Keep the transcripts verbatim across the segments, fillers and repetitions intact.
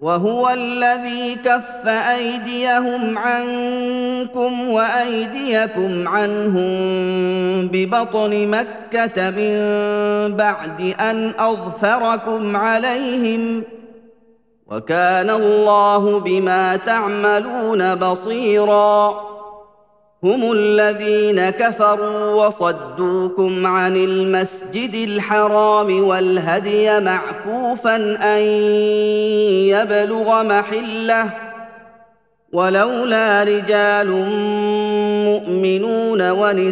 وهو الذي كف أيديهم عنكم وأيديكم عنهم ببطن مكة من بعد أن أظفركم عليهم، وكان الله بما تعملون بصيراً. هم الذين كفروا وصدوكم عن المسجد الحرام والهدي معكوفا أن يبلغ محله، ولولا رجال مؤمنون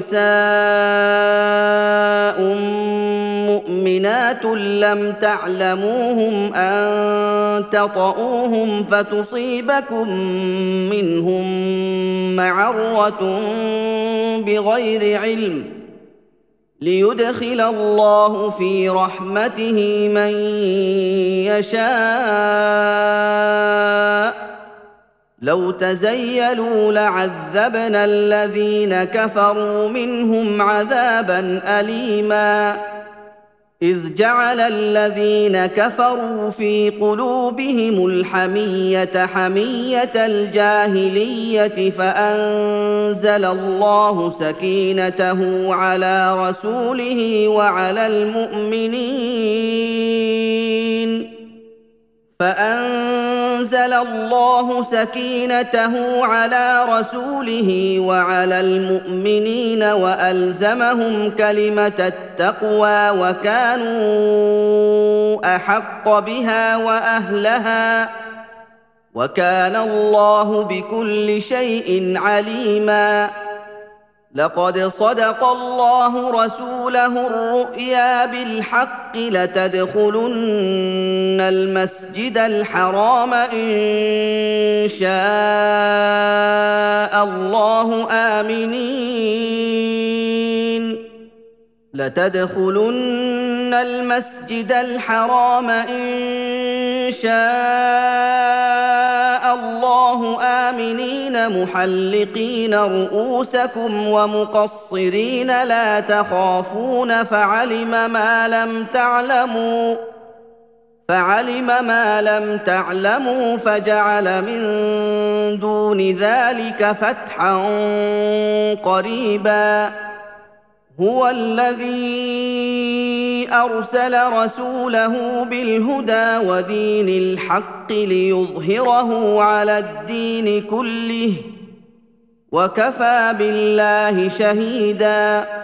ونساء مؤمنات لم تعلموهم أن تطؤوهم فتصيبكم منهم معرة بغير علم، ليدخل الله في رحمته من يشاء. لو تزيلوا لعذبنا الذين كفروا منهم عذابا أليما، إذ جعل الذين كفروا في قلوبهم الحمية حمية الجاهلية فأنزل الله سكينته على رسوله وعلى المؤمنين فأنزل الله سكينته على رسوله وعلى المؤمنين وألزمهم كلمة التقوى وكانوا أحق بها وأهلها، وكان الله بكل شيء عليما. لقد صدق الله رسوله الرؤيا بالحق لتدخلن المسجد الحرام إن شاء الله آمنين لتدخلن المسجد الحرام إن شاء الله آمنين محلقين رؤوسكم ومقصرين لا تخافون فعلم ما لم تعلموا فعلم ما لم تعلموا فجعل من دون ذلك فتحا قريبا. هو الذي أرسل رسوله بالهدى ودين الحق ليظهره على الدين كله، وكفى بالله شهيداً.